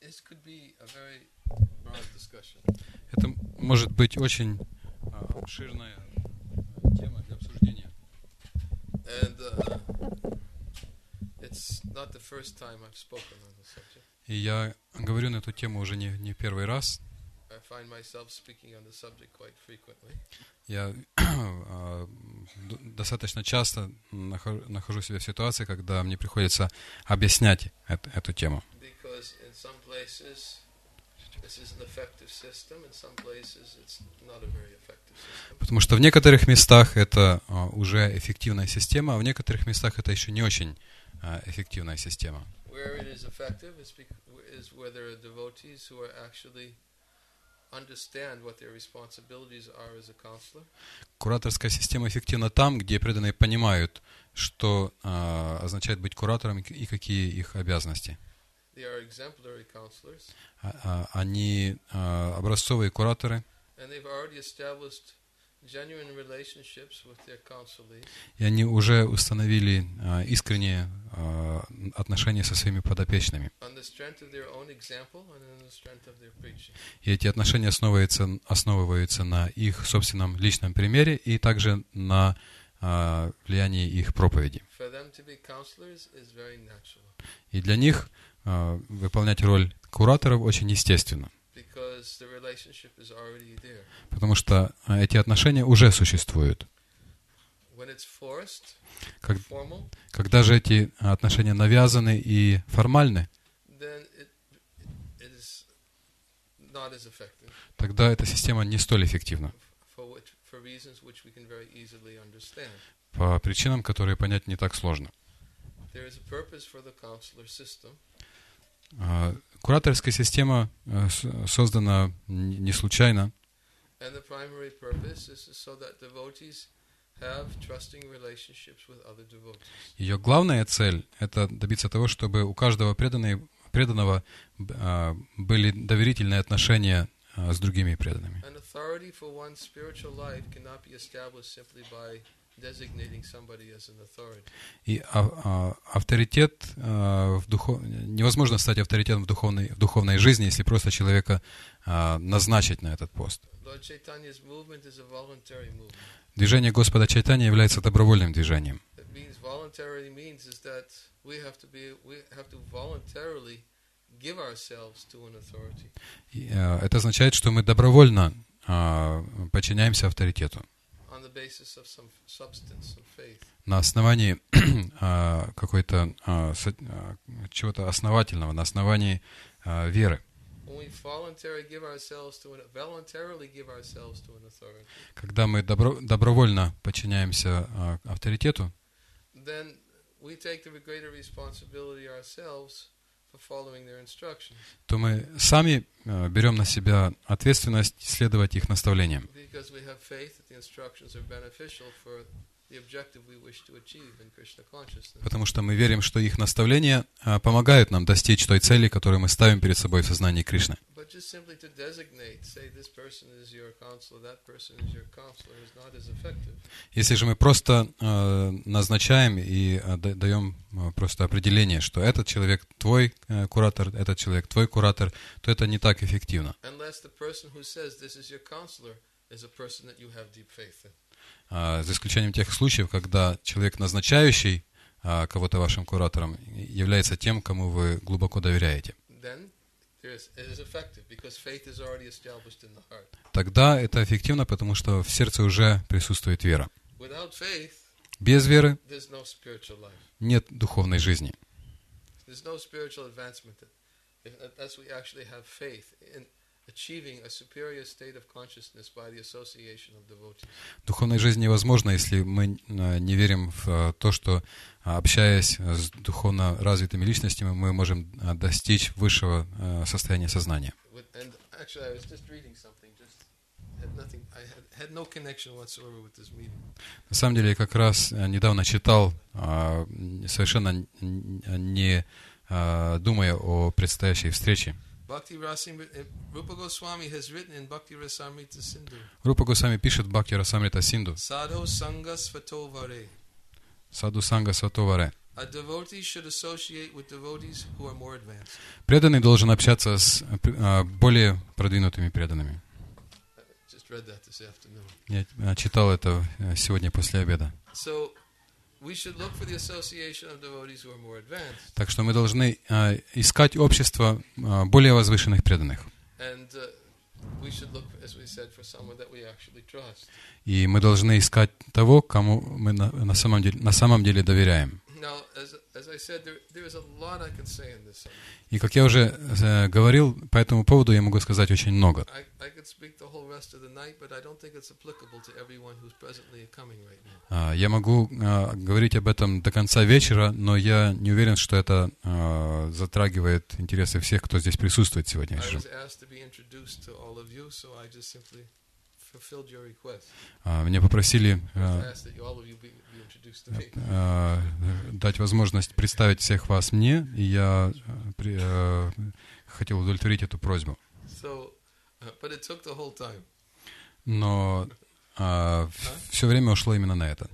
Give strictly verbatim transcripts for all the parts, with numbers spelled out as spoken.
Это может быть очень обширная тема для обсуждения. И я говорю на эту тему уже не, не первый раз. Я достаточно часто нахожу себя в ситуации, когда мне приходится объяснять эту, эту тему. Потому что в некоторых местах это уже эффективная система, а в некоторых местах это еще не очень эффективная система. Кураторская система эффективна там, где преданные понимают, что э, означает быть куратором и какие их обязанности. А, они э, образцовые кураторы. И они уже установили э, искренние э, отношения со своими подопечными. И эти отношения основываются, основываются на их собственном личном примере и также на э, влиянии их проповеди. И для них э, выполнять роль кураторов очень естественно. Потому что эти отношения уже существуют. Как, когда же эти отношения навязаны и формальны, тогда эта система не столь эффективна. По причинам, которые понять не так сложно. Кураторская система создана не случайно. Ее главная цель – это добиться того, чтобы у каждого преданного, преданного были доверительные отношения с другими преданными. И авторитет в духов... невозможно стать авторитетом в духовной, в духовной жизни, если просто человека назначить на этот пост. Движение Господа Чайтаньи является добровольным движением. И это означает, что мы добровольно подчиняемся авторитету. На основании а, какой-то а, со, а, чего-то основательного, на основании а, веры. Когда мы добро, добровольно подчиняемся а, авторитету, то мы сами а, берем на себя ответственность следовать их наставлениям. Потому что мы верим, что их наставления а, помогают нам достичь той цели, которую мы ставим перед собой в сознании Кришны. Если же мы просто а, назначаем и а, даем а, просто определение, что этот человек твой а, куратор, этот человек твой куратор, то это не так эффективно. Uh, за исключением тех случаев, когда человек, назначающий uh, кого-то вашим куратором, является тем, кому вы глубоко доверяете. Тогда это эффективно, потому что в сердце уже присутствует вера. Без веры нет духовной жизни. Духовной жизни невозможно, если мы не верим в то, что, общаясь с духовно развитыми личностями, мы можем достичь высшего состояния сознания. На самом деле, я как раз недавно читал, совершенно не думая о предстоящей встрече. Рупа Госвами пишет в Бхакти Расамрита Синду. Саду санга свато варе. Преданный должен общаться с а, более продвинутыми преданными. Я читал это сегодня после обеда. Так что мы должны а, искать общество а, более возвышенных преданных. И мы должны искать того, кому мы на, на, самом, деле, на самом деле доверяем. И как я уже э, говорил, по этому поводу я могу сказать очень много. Uh, я могу uh, говорить об этом до конца вечера, но я не уверен, что это uh, затрагивает интересы всех, кто здесь присутствует сегодня вечером. Uh, меня попросили uh, uh, дать возможность представить всех вас мне, и я uh, при, uh, хотел удовлетворить эту просьбу. Но uh, huh? все время ушло именно на это.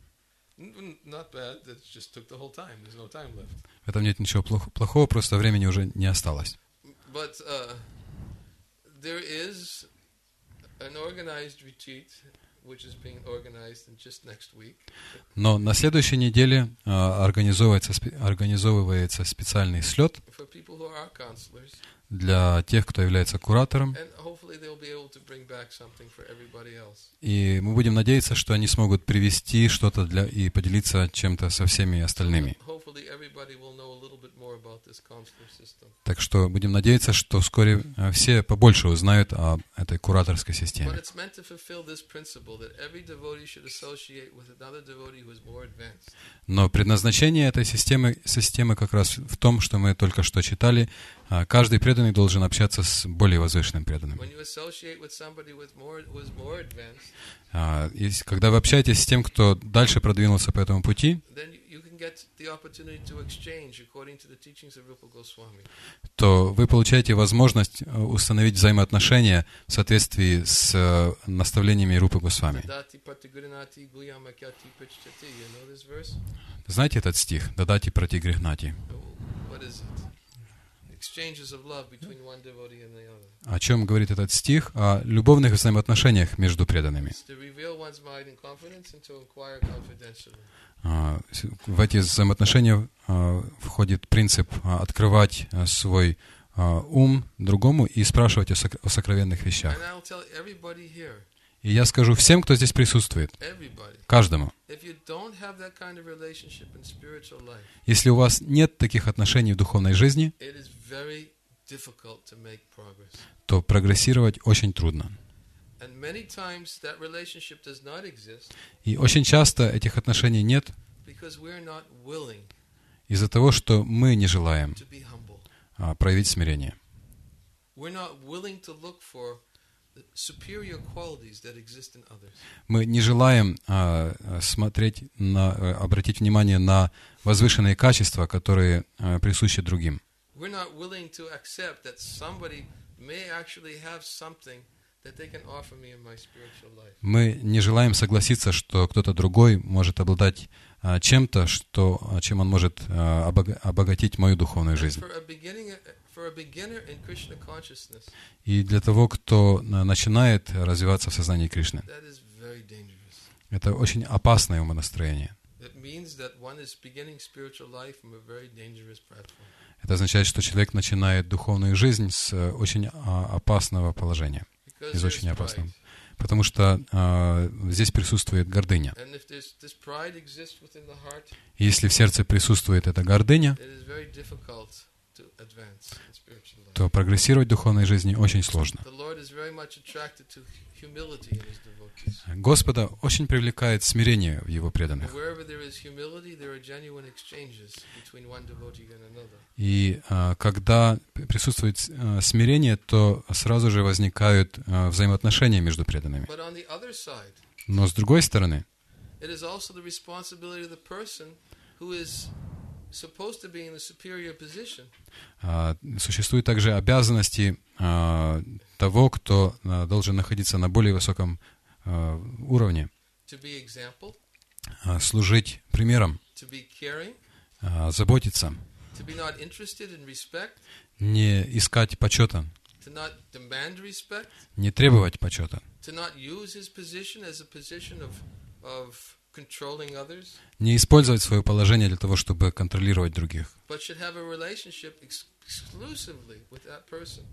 В этом нет ничего плохого, просто времени уже не осталось. But, uh, there is an organized retreat, which is being organized in just next week. Но на следующей неделе uh, организовывается, организовывается специальный слет для тех, кто является куратором. И мы будем надеяться, что они смогут привести что-то для и поделиться чем-то со всеми остальными. Так что будем надеяться, что вскоре все побольше узнают о этой кураторской системе. Но предназначение этой системы, системы как раз в том, что мы только что читали. Каждый преданный должен общаться с более возвышенным преданным. И когда вы общаетесь с тем, кто дальше продвинулся по этому пути, то вы получаете возможность установить взаимоотношения в соответствии с наставлениями Рупы Госвами. Знаете этот стих? Дадати прати грихнати. О чем говорит этот стих? О любовных взаимоотношениях между преданными. В эти взаимоотношения входит принцип открывать свой ум другому и спрашивать о сокровенных вещах. И я скажу всем, кто здесь присутствует, каждому, если у вас нет таких отношений в духовной жизни, то прогрессировать очень трудно. И очень часто этих отношений нет из-за того, что мы не желаем а, проявить смирение. Мы не желаем а, смотреть, на, обратить внимание на возвышенные качества, которые а, присущи другим. Мы не желаем согласиться, что кто-то другой может обладать а, чем-то, что, чем он может а, обогатить мою духовную жизнь. И для того, кто начинает развиваться в сознании Кришны, это очень опасное умонастроение. Это означает, что человек начинает духовную жизнь с очень опасного положения, из очень опасного. Потому что а, здесь присутствует гордыня. И если в сердце присутствует эта гордыня, то прогрессировать в духовной жизни очень сложно. Господа очень привлекает смирение в Его преданных. И а, когда присутствует а, смирение, то сразу же возникают а, взаимоотношения между преданными. Но с другой стороны, существуют также обязанности а, того, кто а, должен находиться на более высоком а, уровне, а, служить примером, а, заботиться, to be not interested in respect, не искать почета, to not demand respect, не требовать почета, to not use his position as a position of, of controlling others, не использовать свое положение для того, чтобы контролировать других, but should have a relationship ex- exclusively with that person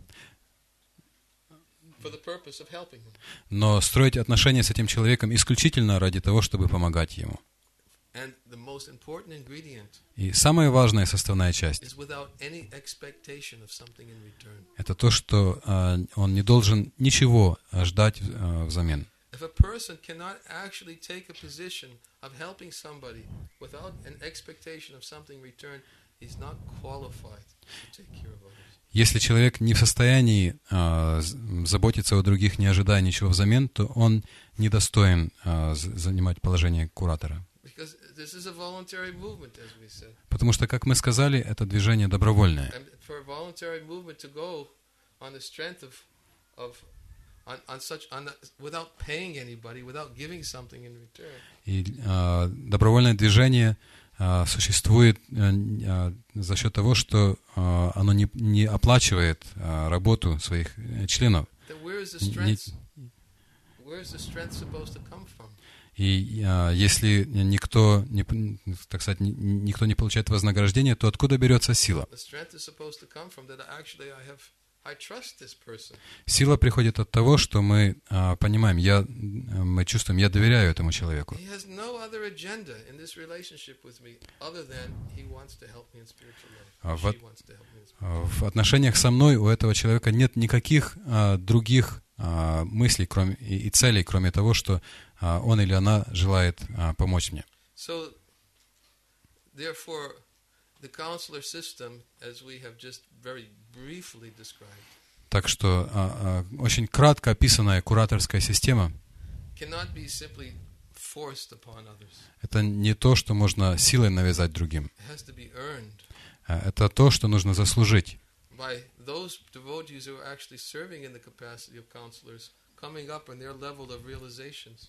for the purpose of helping him. но строить отношения с этим человеком исключительно ради того, чтобы помогать ему. And the most important ingredient И самая важная составная часть is without any expectation of something in return. — это то, что а, он не должен ничего а, ждать а, взамен. If a person cannot actually take a position of helping somebody without an expectation of something in return, he's not qualified to take care of others. Если человек не в состоянии а, заботиться о других, не ожидая ничего взамен, то он недостоин а, занимать положение куратора. Because this is a voluntary movement, as we said. Потому что, как мы сказали, это движение добровольное. And for a voluntary movement to go on the strength of, of on, on such, on the, without paying anybody, without giving something in return. И а, добровольное движение а, существует а, а, за счет того, что а, оно не, не оплачивает а, работу своих членов. Then where is the Не- strength? Where is the strength supposed to come from? И а, если никто не, так сказать, ни- никто не получает вознаграждение, то откуда берется сила? The strength is supposed to come from that. Actually, I have, I trust this person. Сила приходит от того, что мы а, понимаем, я, мы чувствуем, я доверяю этому человеку. He has no other agenda in this relationship with me other than he wants to help me in spiritual life. А Or вот- she wants to help me in spiritual А, В отношениях со мной у этого человека нет никаких а, других а, мыслей кроме, и, и целей, кроме того, что а, он или она желает а, помочь мне. So, therefore, the counselor system, as we have just very briefly described, Так что а, а, очень кратко описанная кураторская система cannot be simply forced upon others. — это не то, что можно силой навязать другим. It has to be earned А, Это то, что нужно заслужить. by those devotees who are actually serving in the capacity of counselors, coming up in their level of realizations.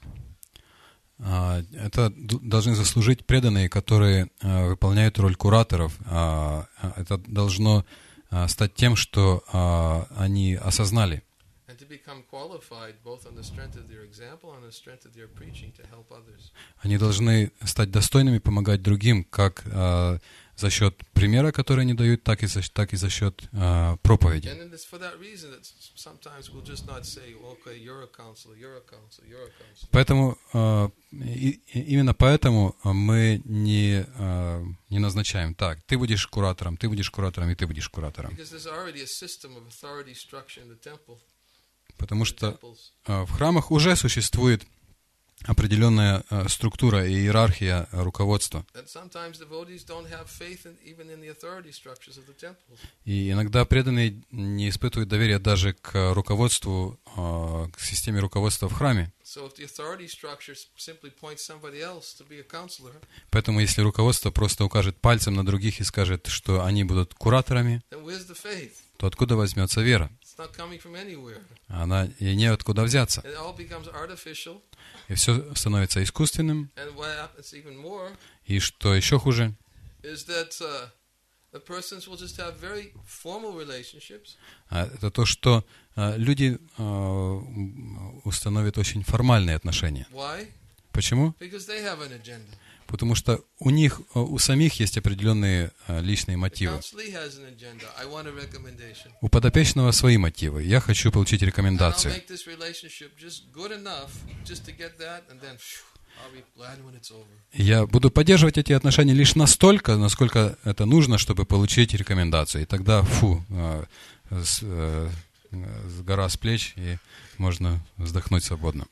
А, Это д- должны заслужить преданные, которые а, выполняют роль кураторов. А, а, Это должно а, стать тем, что а, они осознали. And to become qualified both on the strength of their example and on the strength of their preaching to help others. Они должны стать достойными помогать другим, как а, за счет примера, который они дают, так и за, так и за счет а, проповеди. And it's for that reason that s- sometimes we'll just not say, okay, you're a counselor, you're a counselor, you're a counselor. Поэтому а, и- и- именно поэтому мы не, а, не назначаем так: ты будешь куратором, ты будешь куратором, и ты будешь куратором. Because there's already a system of authority structure in the temple. Потому in the что temples. а, в храмах уже существует определенная а, структура и иерархия а, руководства. And sometimes devotees don't have faith in, even in the authority structures of the temples. И иногда преданные не испытывают доверия даже к руководству, а, к системе руководства в храме. So if the authority structure s- simply points somebody else to be a counselor, Поэтому если руководство просто укажет пальцем на других и скажет, что они будут кураторами, then where's the faith? то откуда возьмется вера? It's not coming from anywhere. Она и неоткуда взяться. It all becomes artificial. И все становится искусственным. And what happens even more И что еще хуже, is that uh, the persons will just have very formal relationships. а, это то, что а, люди а, м, установят очень формальные отношения. Why? Почему? Because they have an agenda. Потому что у них, а, у самих есть определенные а, личные The мотивы. counselee has an agenda. I want a recommendation. У подопечного свои мотивы. Я хочу получить And I'll рекомендацию. make this relationship just good enough just to get that, and then phew, I'll be glad when it's over. Я буду поддерживать эти отношения лишь настолько, насколько это нужно, чтобы получить рекомендацию. И тогда, фу, а, с, э, с гора с плеч, и можно вздохнуть свободно.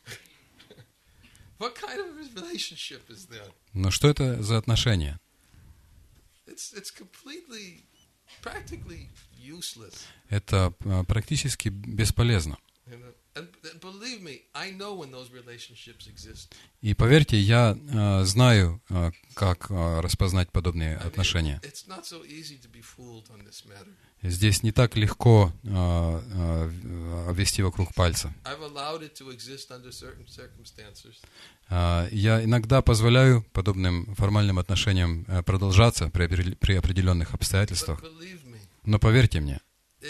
What kind of relationship is that? Но что это за отношения? It's it's completely, practically useless. Это а, практически бесполезно. You know? И поверьте, я э, знаю, э, как э, распознать подобные отношения. Здесь не так легко э, э, обвести вокруг пальца. Э, я иногда позволяю подобным формальным отношениям э, продолжаться при, при определенных обстоятельствах. Но поверьте мне,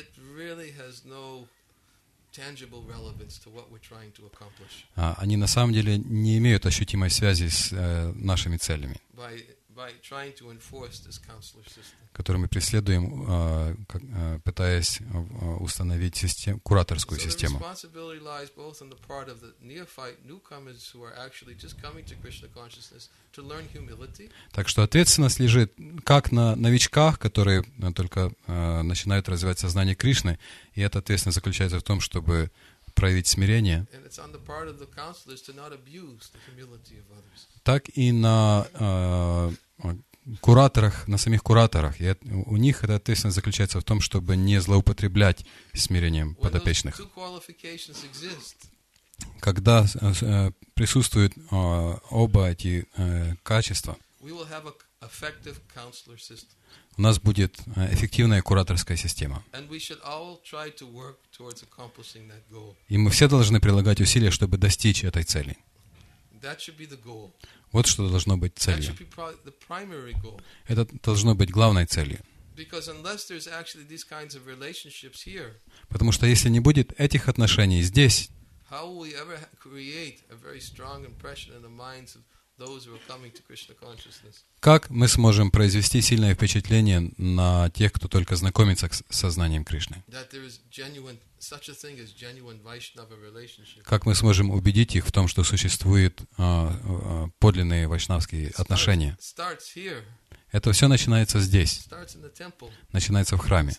они на самом деле не имеют ощутимой связи с э, нашими целями, которые мы преследуем, э, как, э, пытаясь э, установить систем, кураторскую систему. Так что ответственность лежит как на новичках, которые только э, начинают развивать сознание Кришны, и эта ответственность заключается в том, чтобы проявить смирение, так и на э, кураторах, на самих кураторах. И у них эта ответственность заключается в том, чтобы не злоупотреблять смирением подопечных. Когда э, присутствуют э, оба эти э, качества, у нас будет эффективная кураторская система. И мы все должны прилагать усилия, чтобы достичь этой цели. Вот что должно быть целью. Это должно быть главной целью. Потому что если не будет этих отношений здесь, как мы сможем произвести сильное впечатление на тех, кто только знакомится с сознанием Кришны? Как мы сможем убедить их в том, что существуют а, а, подлинные вайшнавские отношения? Это все начинается здесь, начинается в храме,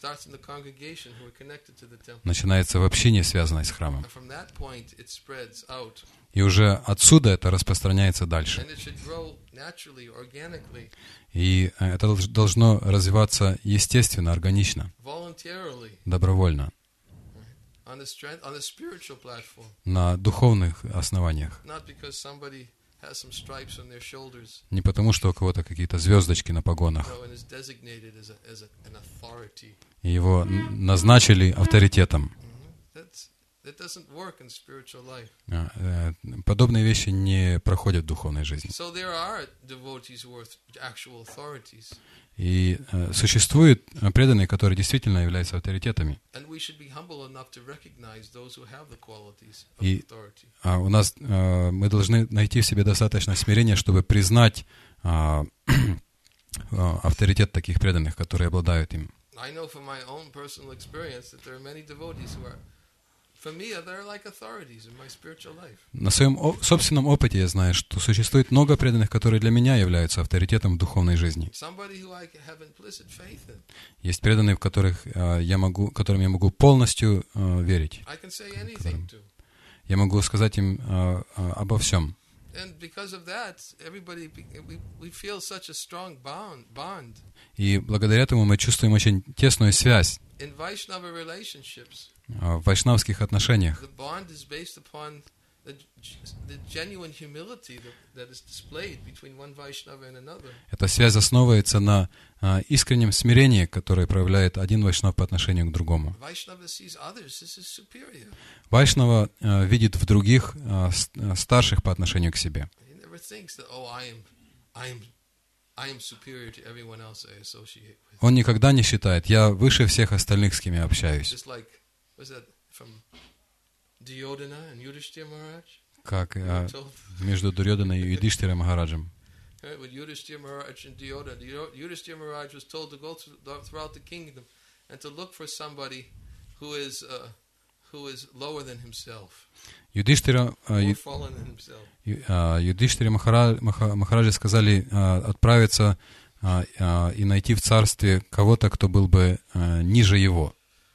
начинается в общине, связанной с храмом. И уже отсюда это распространяется дальше. И это должно развиваться естественно, органично, добровольно, на духовных основаниях. Не потому, что у кого-то какие-то звездочки на погонах, и его назначили авторитетом. Подобные вещи не проходят в духовной жизни. И э, существуют преданные, которые действительно являются авторитетами. И а у нас э, мы должны найти в себе достаточно смирения, чтобы признать э, авторитет таких преданных, которые обладают им. На своем о- собственном опыте я знаю, что существует много преданных, которые для меня являются авторитетом в духовной жизни. Есть преданные, в которых э, я могу, которым я могу полностью э, верить. Которым я могу сказать им э, э, обо всем. И благодаря этому мы чувствуем очень тесную связь в вайшнавских отношениях. Эта связь основывается на а, искреннем смирении, которое проявляет один вайшнав по отношению к другому. Вайшнава а, видит в других а, старших по отношению к себе. Он никогда не считает, я выше всех остальных, с кем я общаюсь. Как а, между Дурьодханой и Юдиштхирой Махараджем. Юдиштхира, Юдиштхире Махараджи сказали а, отправиться а, а, и найти в царстве кого-то, кто был бы а, ниже его.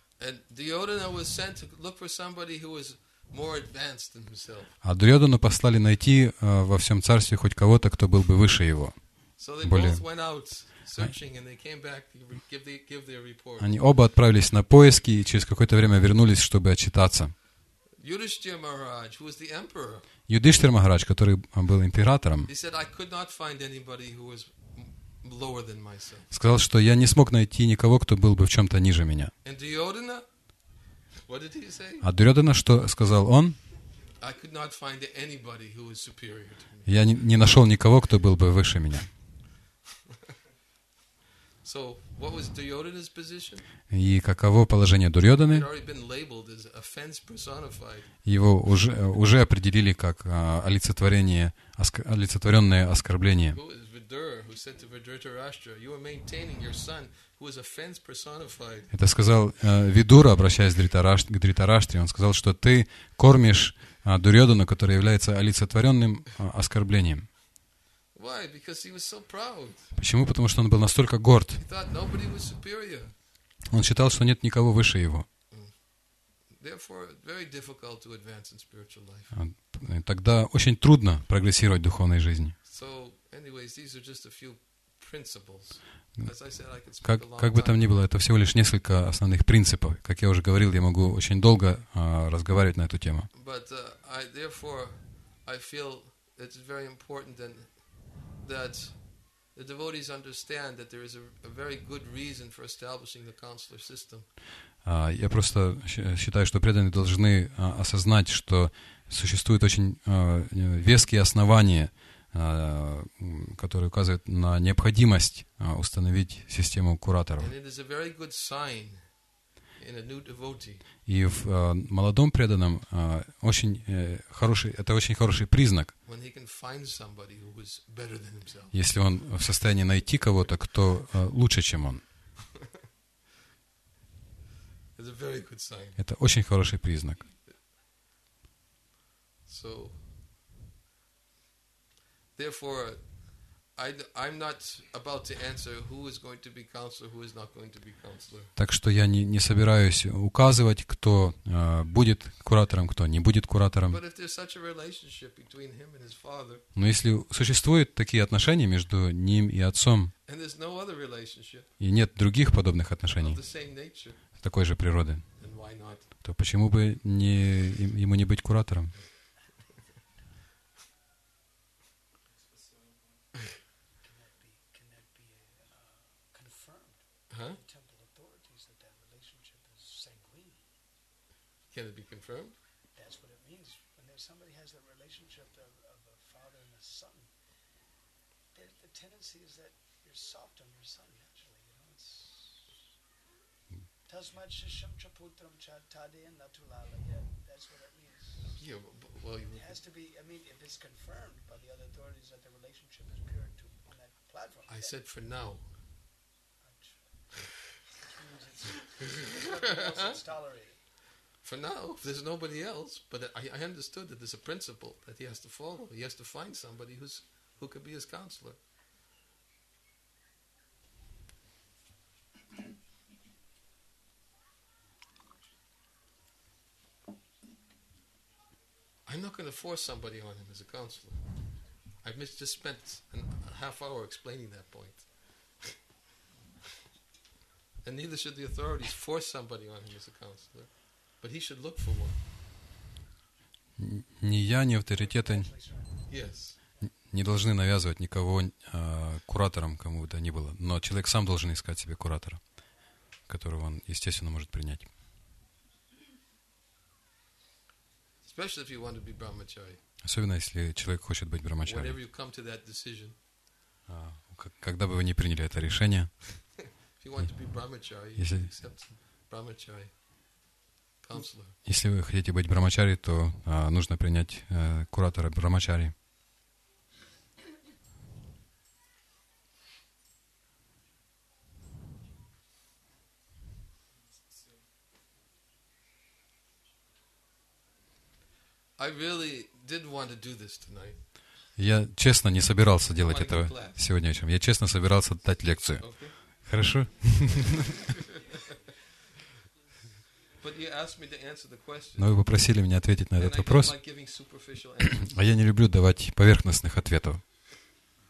А Дурьодхану послали найти а, во всем царстве хоть кого-то, кто был бы выше его. Более. Они оба отправились на поиски и через какое-то время вернулись, чтобы отчитаться. Yudhishthira Maharaj, who was the emperor, Юдиштхир Махарадж, который был императором, he said, I could not find anybody who was lower than myself. сказал, что я не смог найти никого, кто был бы в чем-то ниже меня. And Duryodhana, what did he say? А Дурьодана, что сказал он? I could not find anybody who was superior to me. Я не, не нашел никого, кто был бы выше меня. So, what was Duryodhana's position? И каково положение He Дурьоданы? had already been labeled as offense personified. Его уже, уже определили как а, олицетворение, оск... олицетворенное оскорбление. Who is Vidur, who said to Dhritarashtra, you are maintaining your son, who is offense personified. Это сказал э, Видура, обращаясь к Дритараш- к Дритараштре. Он сказал, что ты кормишь а, Дурьодану, который является олицетворенным а, оскорблением. Why? Because he was so proud. Почему? Потому что он был настолько горд. He thought nobody was superior. Он считал, что нет никого выше его. Therefore, very difficult to advance in spiritual life. А, Тогда очень трудно прогрессировать в духовной жизни. So, anyways, these are just a few principles. As I said, I could speak Как, a long как бы там time. ни было, это всего лишь несколько основных принципов. Как я уже говорил, я могу очень долго а, разговаривать на эту тему. But uh, I, therefore, I feel it's very important and that the devotees understand that there is a, a very good reason for establishing the counselor system. А, Я просто щ- считаю, что преданные должны а, осознать, что существуют очень а, веские основания, а, м, которые указывают на необходимость а, установить систему кураторов. And it is a very good sign in a new devotee И в а, молодом преданном а, очень э, хороший, это очень хороший признак, when he can find somebody who is better than himself. если он в состоянии найти кого-то, кто а, лучше, чем он. It's a very good sign. Это очень хороший признак. So, therefore, I, I'm not about to answer who is going to be counselor, who is not going to be counselor. Так что я не, не собираюсь указывать, кто а, будет куратором, кто не будет куратором. But if there's such a relationship between him and his father, Но если существуют такие отношения между ним и отцом, and there's no other relationship и нет других подобных of отношений the same nature, такой же природы, then why not? то почему бы не, им- ему не быть куратором? Can that be, can that be uh, confirmed Huh? by temple authorities that that relationship is sanguine? Can it be confirmed? That's what it means. When there's somebody has the relationship of, of a father and a son, there, the tendency is that you're soft on your son naturally. You know, it's tasmat shisham chaputram cha tadeyan natulala. That's what it means. Yeah, but- but- well, you, It has to be. I mean, if it's confirmed by the other authorities that the relationship is pure to on that platform. I said for now. Which means it's, it's nothing else that's tolerated. For now, if there's nobody else, but I, I understood that there's a principle that he has to follow. He has to find somebody who's who could be his counselor. I'm not going to force somebody on him as a counselor. I've mis- just spent an, a half hour explaining that point. And neither should the authorities force somebody on him as a counselor. But he should look for one. Н- Ни я, ни авторитеты Yes. не должны навязывать никого а, куратором, кому бы то ни было. Но человек сам должен искать себе куратора, которого он, естественно, может принять. Especially if you want to be brahmachari. Особенно, если человек хочет быть Whenever брамачари. you come to that decision, А, к- Когда бы вы не приняли это решение, if you want to be brahmachari, you Yes, should I- accept brahmachari counselor. если вы хотите быть брамачари, то а, нужно принять а, куратора брамачари. I really did want to do this tonight. Я честно не собирался делать Wanna этого give class. сегодня вечером. Я честно собирался дать лекцию. Okay? Хорошо? But you asked me to answer the question. Но вы попросили меня ответить на And этот I don't вопрос, like giving superficial answers. а я не люблю давать поверхностных ответов.